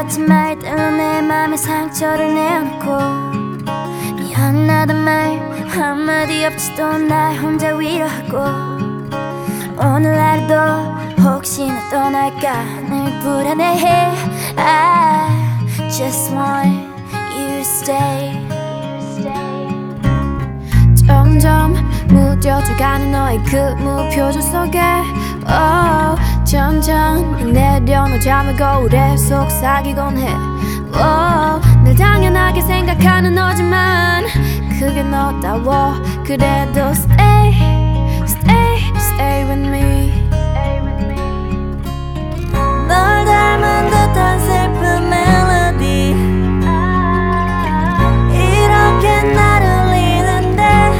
하지 말대로 내 맘에 상처를 내어놓고 미안하단 말 한마디 없이도 날 혼자 위로하고 오늘 하루도 혹시나 떠날까 늘 불안해해. I just want you to stay. 점점 무뎌져가는 너의 그 무표정 속에 점점 내려놓자면 거울에 속삭이곤 해. 늘 당연하게 생각하는 너지만 그게 너다워. 그래도 stay, stay, stay with me. 널 닮은 듯한 슬픈 멜로디 이렇게 나를 울리는데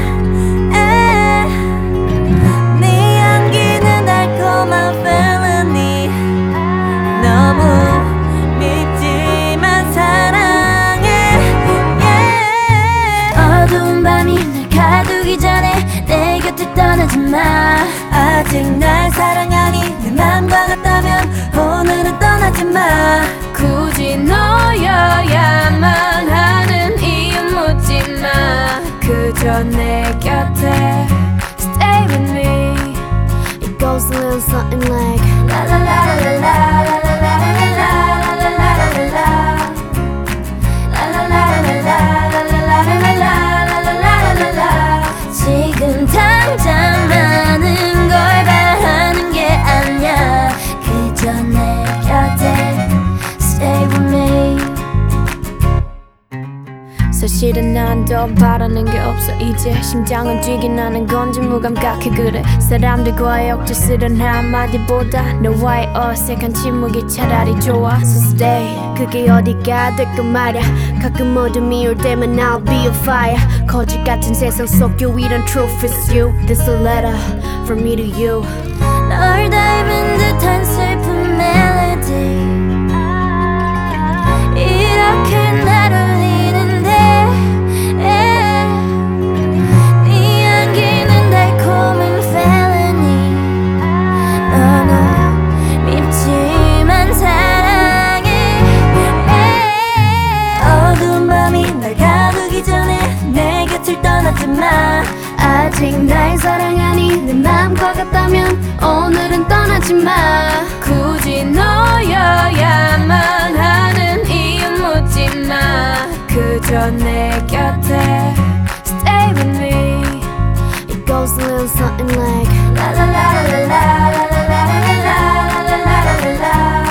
네 향기는 달콤한 felony. 너무 밉지만 사랑해. 어두운 밤이 날 가두기 전에 내 곁을 떠나지 마. 아직 날 사랑하니 내 맘과 같다면 오늘은 떠나지 마. 굳이 너여야만 하는 이유 묻지 마. 그저 내 곁에 stay with me. It goes a little something like la la la la la la la la la la la la la la la 지금 당장 많은 걸 바라는 게 아니야. 그저 내 곁에 stay with me. 사실은 난 더 바라는 게 없어. 이제 심장은 뛰긴 하는 건지 무감각해. 그래 사람들과의 억지스런 한마디보다 너와의 어색한 침묵이 차라리 좋아. So stay 그게 어디가 될까 말야. 가끔 어둠이 올 때면 I'll be a fire. 거짓 같은 세상 속 유일한 truth is you. This a letter from me to you. 널 닮은 듯한 슬픈 멜로디 이렇게 날 울리는데 네 향기는 달콤한 felony. 너무 밉지만 사랑해. 어두운 밤이 날 가두기 전에 내 곁을 떠나지 마. 아직 날 사랑하니 내 맘과 같다면 오늘은 떠나지 마. 굳이 너여야만 하는 이유 묻지 마. 그저 내 곁에 stay with me. It goes a little something like la la la la la la la la la la la la la la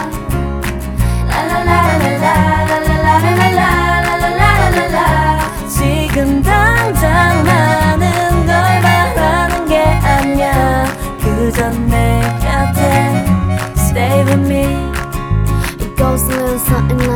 지금 당장 많은 걸 바라는 게 아니야. 그저 내 곁에 stay with me. It goes a little something like